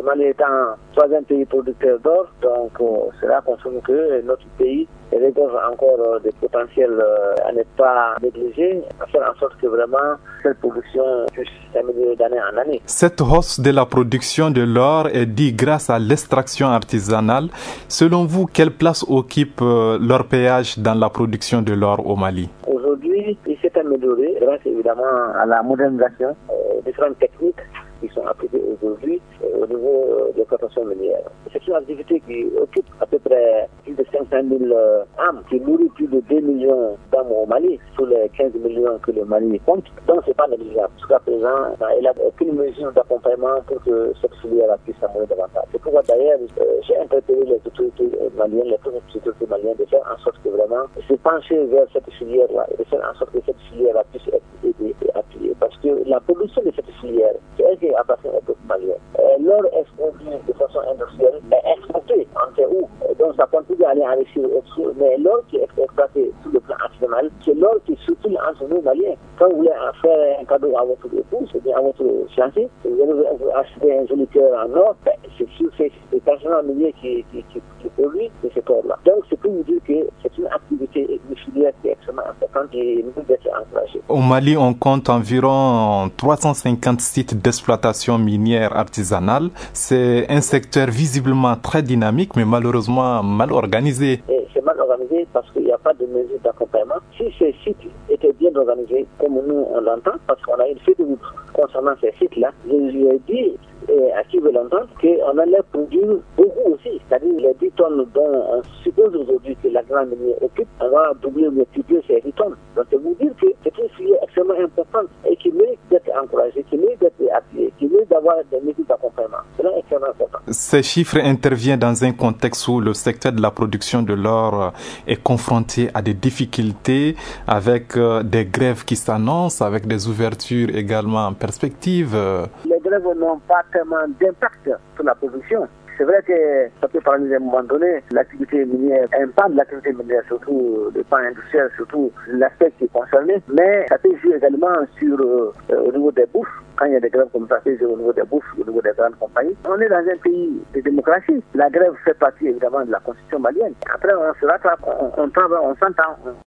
Le Mali étant troisième pays producteur d'or, donc cela confirme que notre pays regorge encore des potentiels à ne pas négliger, à faire en sorte que vraiment cette production puisse s'améliorer d'année en année. Cette hausse de la production de l'or est due grâce à l'extraction artisanale. Selon vous, quelle place occupe l'orpaillage dans la production de l'or au Mali? Aujourd'hui, il s'est amélioré grâce évidemment à la modernisation, différentes techniques qui sont appliquées aujourd'hui au niveau des plantations minières. C'est une activité qui occupe à peu près plus de 500 000 âmes, qui nourrit plus de 2 millions d'âmes au Mali, sur les 15 millions que le Mali compte. Donc c'est pas négligeable. Jusqu'à présent, il n'y a aucune mesure d'accompagnement pour que cette filière puisse s'améliorer davantage. C'est pourquoi d'ailleurs, j'ai interpellé les autorités maliennes, les premières autorités maliennes, de faire en sorte que vraiment se pencher vers cette filière-là et de faire en sorte que cette filière puisse être aidée et appuyée. Parce que la production de cette filière, c'est elle qui appartient au peuple malien. L'or est produit de façon industrielle, mais exporté en terre où. Donc ça continue à aller enrichir autre. Mais l'or qui est exploité sur le plan artisanal, c'est l'or qui circule entre nous maliens. Quand vous voulez faire un cadeau à votre épouse, ou bien à votre fiancé, vous allez acheter un joli cœur en or, c'est sur ces personnes miniers qui produisent de cet or-là. Donc c'est pour vous dire que c'est une activité, une filière qui est extrêmement importante et nous d'être encouragée. Au Mali, on compte environ 350 sites d'exploitation minière artisanale. C'est un secteur visiblement très dynamique, mais malheureusement mal organisé. Et c'est mal organisé parce qu'il n'y a pas de mesure d'accompagnement. Si ces sites étaient bien organisés, comme nous on l'entend, parce qu'on a une feuille de route concernant ces sites-là, je lui ai dit, à qui veut l'entendre, qu'on allait produire beaucoup aussi. C'est-à-dire les 10 tonnes dont on suppose aujourd'hui que la grande minière occupe, on va doubler ou multiplier ces 10 tonnes. Donc c'est vous dire que c'est une filière extrêmement importante et qui mérite d'être encouragée, qui mérite d'être appuyée, qui mérite d'avoir des mesures d'accompagnement. C'est extrêmement important. Ces chiffres interviennent dans un contexte où le secteur de la production de l'or est confronté à des difficultés avec des grèves qui s'annoncent, avec des ouvertures également en perspective. Les grèves n'ont pas tellement d'impact sur la production. C'est vrai que ça peut paralyser à un moment donné l'activité minière, un pan de l'activité minière, surtout le pan industriel, surtout l'aspect qui est concerné, mais ça peut jouer également sur au niveau des bourses. Quand il y a des grèves comme ça, c'est au niveau des bourses, au niveau des grandes compagnies. On est dans un pays de démocratie. La grève fait partie évidemment de la constitution malienne. Après, on se rattrape, on travaille, on s'entend.